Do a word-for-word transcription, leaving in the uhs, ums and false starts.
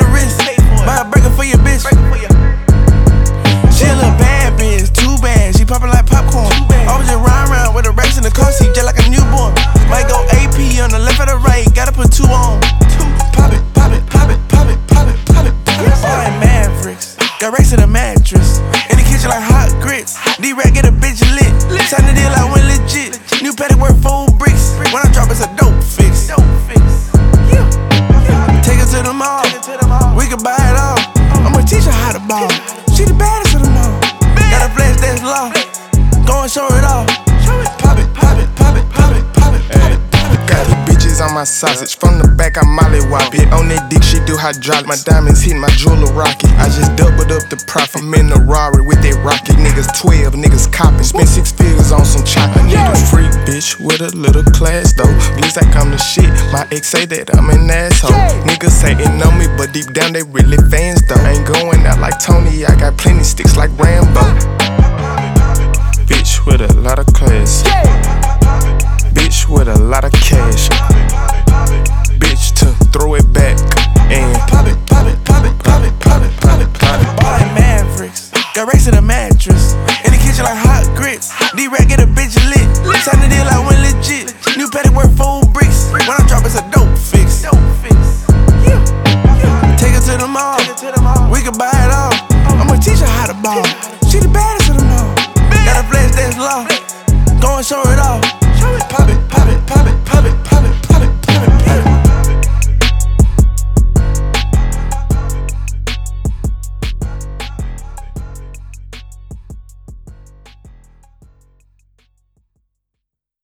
wrist. Buy a burger for your bitch. She a little bad bitch, too bad. She poppin' like popcorn. Always just ride around with the racks in the car seat, just like a newborn. Might go A P on the left or the right, gotta put two on. Pop it, pop it, pop it, pop it, pop it, pop it, pop it. All like Mavericks, got racks in the mattress. In the kitchen like hot grits. D-Rack get a bitch lit. Sign the deal, I went legit. New paddock worth four bricks. When I drop, it's a dope fix. Take her to the mall, we can buy it all. I'ma teach her how to ball. She the baddest of them all. Got a flash that's law. Go and show it all. Pop it, pop it, pop it, pop it, pop it, pop it. Got these bitches on my sausage. From the back, I mollywop it. On that dick, she do hydraulics. My diamonds hit my jeweler rocket. I just doubled up the profit. I'm in the Rari with that rocket. Niggas twelve, niggas copping. Spent six figures on some chocolate. Need a freak bitch with a little class though. At least I come to shit. My ex say that I'm an asshole. Niggas say it know me, but deep down they really fans though. Ain't going out like Tony, I got plenty sticks like Rambo. Bitch with a lot of class. Bitch with a lot of cash. Bitch to throw it back and pop it, pop it, pop it, pop it, pop it, pop it, pop it. All like Mavericks, got racks in the mattress. In the kitchen like hot grits. D-Rack get a bitch lit. Sign the deal, I went legit. New paddock worth four bricks. When I drop, it's a dope fix. Take her to the mall, we can buy it all. I'ma teach her how to ball. She the baddest of them all. Got a flash that's law. Go and show it all.